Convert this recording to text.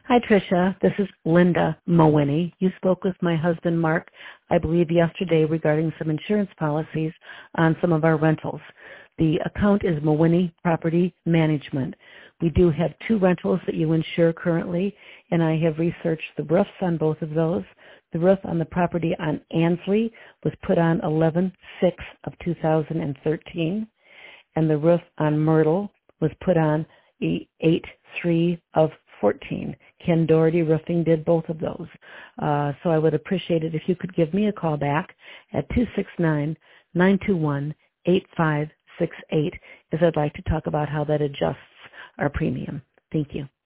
Hi, Tricia. This is Linda Mowiney. You spoke with my husband, Mark, I believe yesterday regarding some insurance policies on some of our rentals. The account is Mowiney Property Management. We do have 2 rentals that you insure currently, and I have researched the roofs on both of those. The roof on the property on Ansley was put on 11/6 of 2013, and the roof on Myrtle was put on 8/3 of 14. Ken Doherty Roofing did both of those. So I would appreciate it if you could give me a call back at 269-921-8568, as I'd like to talk about how that adjusts our premium. Thank you.